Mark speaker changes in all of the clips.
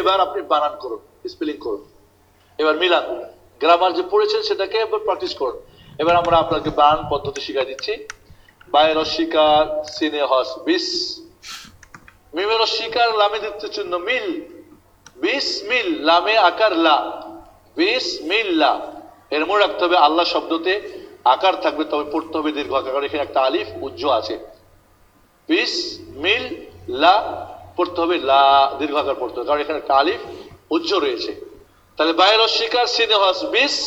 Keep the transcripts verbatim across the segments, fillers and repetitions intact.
Speaker 1: এবার আপনি বানান করুন, স্পেলিং করুন। এবার মিলান, গ্রামার যে পড়েছেন সেটাকে এবার প্র্যাকটিস করুন। এবার আমরা আপনাকে বানান পদ্ধতি শিখাই দিচ্ছি। বায়ের শিকার সিনে হস বিস, মিমের শিকার লামে দ্বিতীয় চিহ্ন মিল, বিস মিল, লামে আকার লা, বিস মিল লা। এর মনে রাখতে হবে আল্লাহ শব্দতে আকার থাকবে, তবে পড়তে হবে দীর্ঘ আকার, কারণ এখানে একটা আলিফ উজ্জ আছে। বিস মিল লা পড়তে হবে, লা দীর্ঘ আকার পড়তে হবে, কারণ এখানে একটা আলিফ উজ্জ রয়েছে। তাহলে বায়ের শিকার সিনে হস বিস,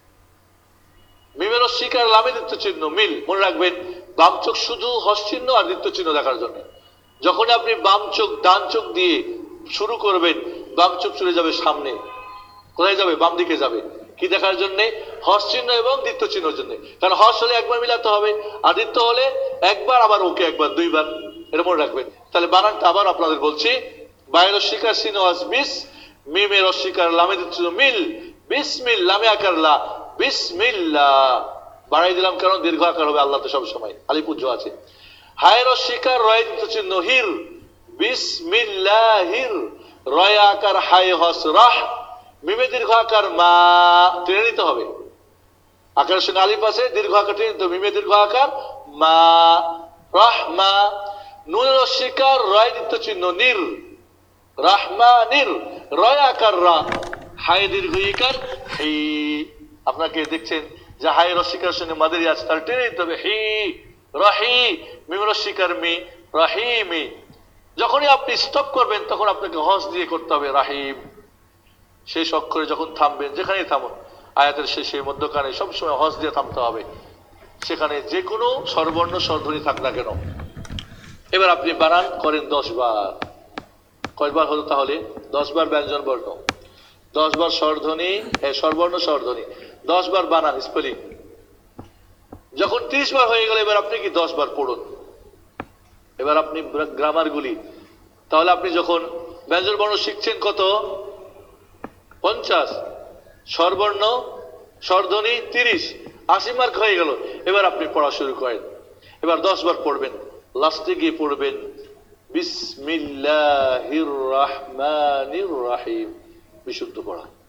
Speaker 1: মিমের শিকার লামে দ্বিতীয় চিহ্ন মিল। মনে রাখবেন বাম চোখ শুধু হস চিহ্ন আর দ্বিতীয় চিহ্ন দেখার জন্য। যখন আপনি বাম চোখ ডান চোখ দিয়ে শুরু করবেন, বাম চোখ চলে যাবে সামনে। কোথায় যাবে? বাম দিকে যাবে। কি দেখার জন্য? হস চিহ্ন এবং দ্বিতীয় চিহ্নের জন্য। কারণ হস হলে একবার মিলাতে হবে, আর দ্বিত্ব হলে একবার, আবার ওকে একবার, দুইবার। এটা মনে রাখবেন। তাহলে বানানটা আবার আপনাদের বলছি। বায়ের শিকার সিনে হস বিস, মিমের শিকার লামে দ্বিতীয় মিল, বিসমিল লামে আকার লা, বিসমিল্লাহ। বাড়াই দিলাম কারণ দীর্ঘ আকার হবে আল্লাহতে সব সময়, আলিফ উজ্জ আছে। হায়ের শিকার রয় দ্বিতীয় চিহ্ন হির, বিসমিল্লাহির, রয় আকার হায় হস রাহ, মিমে দীর্ঘ আকার মা, টেনে নিতে হবে। আকারের সঙ্গে আলিফ আছে, দীর্ঘ আকার টেনে নিতে হবে, মিমে দীর্ঘ আকার মা, রাহমা। নুনের শিকার রয় দ্বিতীয় চিহ্ন নির, রাহমা নির, রয় আকার রা, হায় দীর্ঘ ইকার হি। আপনাকে দেখছেন যে হায় রসিকার সঙ্গে মাদের আছে, তার টেনে নিতে হবে হি, রাহি, মিম রসিকার মি, রাহিমি। যখনই আপনি স্টপ করবেন তখন আপনাকে হস দিয়ে করতে হবে রাহিম। শেষ অক্ষরে যখন থামবেন, যেখানেই থামুন, আয়াতের শেষে মধ্যখানে সবসময় হস দিয়ে থামতে হবে, সেখানে যে কোনো স্বরবর্ণ স্বরধ্বনি থাক না কেন। এবার আপনি বানান করেন দশ বার। কয়বার হলো তাহলে? দশ বার ব্যঞ্জন বর্ণ, দশ বার স্বরধ্বনি, স্বরবর্ণ স্বরধ্বনি, দশ বার বানান স্পেলিং। যখন ত্রিশ বার হয়ে গেল, এবার আপনি কি দশ বার পড়ুন। এবার আপনি গ্রামার গুলি, তাহলে আপনি যখন ব্যঞ্জন বর্ণ শিখছেন কত? পঞ্চাশ, স্বরবর্ণ স্বরধ্বনি তিরিশ, আশি মার্ক হয়ে গেল। এবার আপনি পড়া শুরু করেন। এবার দশ বার পড়বেন, লাস্টে গিয়ে পড়বেন বিসমিল্লাহির রহমানির রহিম, বিশুদ্ধ পড়া।